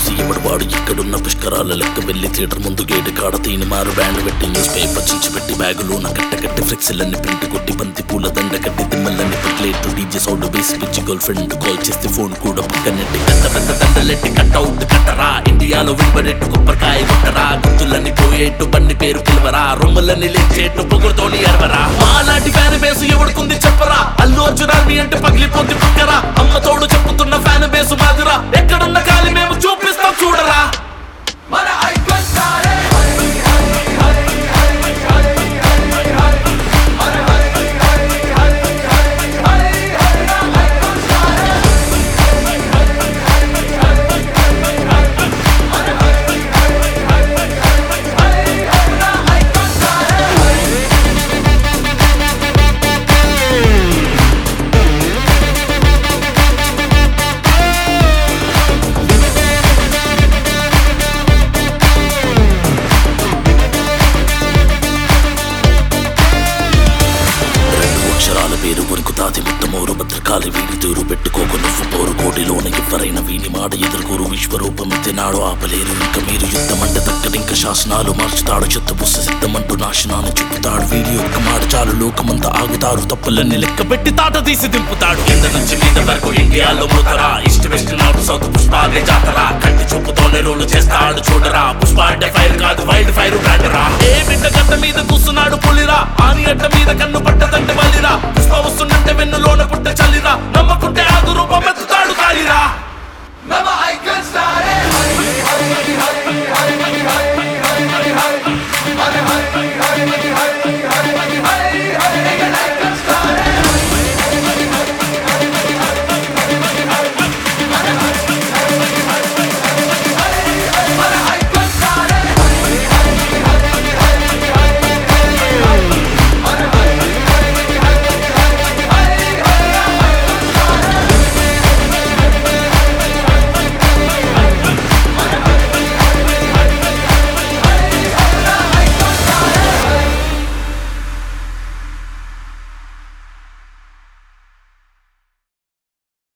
చూసి ఎవడవాడు ఇక్కడున్న పుష్కరాల లెక్క వెళ్లి థియేటర్ ముందు గేటు కాడ తీని మారు బ్యాండ్ పెట్టి న్యూస్ పేపర్ చించి పెట్టి బ్యాగులో నా కట్టి ఫ్లెక్సీలన్నీ ప్రింట్ కొట్టి బంతి పూల దండ కట్టి తిమ్మలన్నీ ప్లేట్ డీజే సౌండ్ బేసి పిచ్చి గర్ల్ ఫ్రెండ్ కాల్ చేస్తే ఫోన్ కూడా పక్కనెట్టి పెద్ద పెద్ద దండలెట్టి కట్అవుట్ కట్టరా ఇండియాలో వినబడేట్టు కొబ్బరికాయ కొట్టరా గుర్తులన్నీ పోయేట్టు బండి పేరు పిలవరా రొమ్మలన్నీ లేచేట్టు పొగుడుతోని ఎరవరా మాలాంటి ఫ్యాన్ బేసు ఎవడుకుంది చెప్పరా అల్లు అర్జున్ ఆర్మీ అంటే పగిలిపోతే పక్కరా అమ్మ తోడు చెప్పుతున్న ఫ్యాన్ బేసు మాదిరా ఎక్కడున్న కాలి మేము చూపిస్తాం చూడరా మన ఐకాన్ స్టారే పేరు వరకుతాది ముత్తమోరు భద్రకాలి వీడి తూరు పెట్టుకోకు నువ్వు పోరు కోటిలోన ఎవరైన వీని మాట ఎదుర్కోరు విశ్వరూపమెత్తినాడు ఆపలేరు ఇంక మీరు యుద్ధమంటే తక్కడింక శాసనాలు మార్చుతాడు చెత్త బుస్స సిద్ధమంటూ నాశనాన్ని చూపుతాడు వీడి ఒక్క మాట చాలు లోకమంతా ఆగుతారు తప్పులన్నీ లెక్క పెట్టి తాట తీసి దింపుతాడు కింద నుంచి మీద వరకు ఇండియాలో మూతరా ఈస్ట్ వెస్ట్ నార్త్ సౌత్ పుష్పాదే జాతరా కంటి చూపుతోనే రోడ్లు చేస్తాడు చూడరా పుష్ప అంటే ఫైర్ కాదు వైల్డ్ ఫైర్ బ్రాండరా ఏ బిడ్డ గడ్డ మీద కూస్తున్నాడు పులిరా ఆని అడ్డ మీద కన్ను పట్టదంటే వల్లిరా పుష్ప వస్తుందంటే వెన్నులోన పుట్ట చల్లిరా నమ్మకుంటే